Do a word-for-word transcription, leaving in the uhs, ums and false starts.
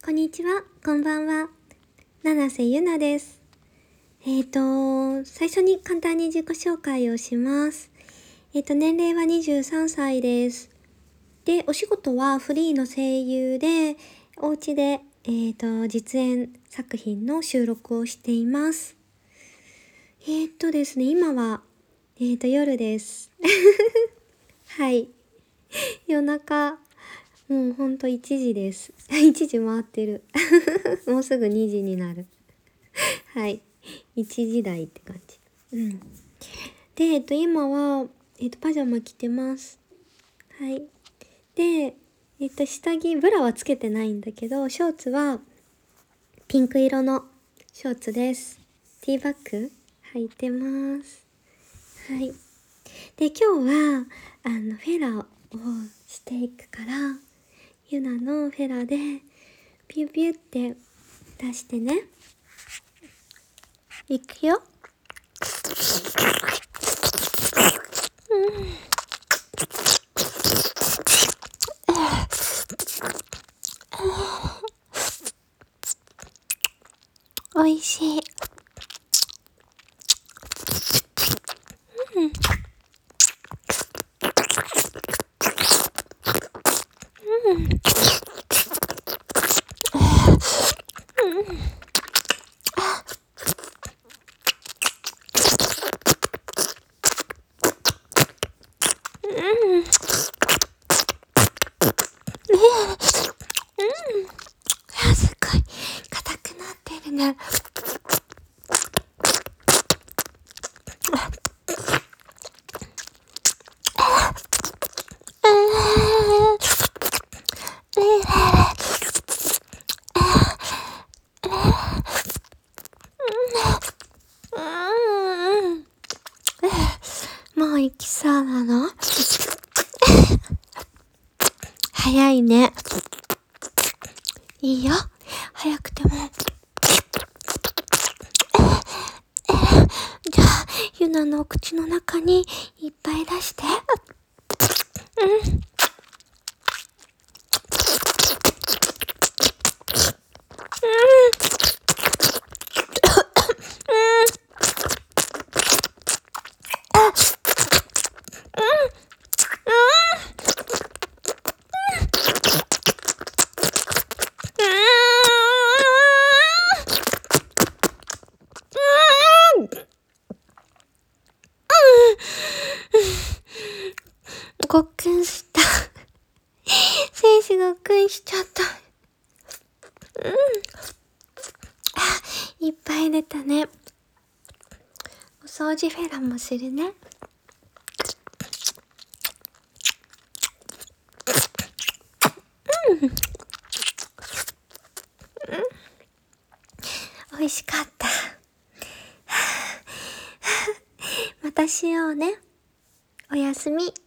こんにちは、こんばんは。七瀬ゆなです。えっ、ー、と、最初に簡単に自己紹介をします。えっ、ー、と、年齢はにじゅうさんさいです。で、お仕事はフリーの声優で、お家で、えっ、ー、と、実演作品の収録をしています。えっ、とですね、今は、えっ、と、夜です。はい。夜中、もうほんといちじです。いちじ回ってる。もうすぐにじになる。はい。いちじ台って感じ。うん。で、えっと、今は、えっと、パジャマ着てます。はい。で、えっと、下着、ブラはつけてないんだけど、ショーツはピンク色のショーツです。ティーバッグ履いてます。はい。で、今日は、あの、フェラをしていくから、ユナのフェラで、ピュピュって出してね。いくよ。おいしい。うん。うん。すごい硬くなってるね。もう行きそうなの？早いね。いいよ。早くても。じゃあ、ユナのお口の中にいっぱい出して。うん。ごっくんした。精子ごっくんしちゃった。うん。あ、いっぱい出たね。お掃除フェラもするね。うん。うん。美味しかった。またしようね。おやすみ。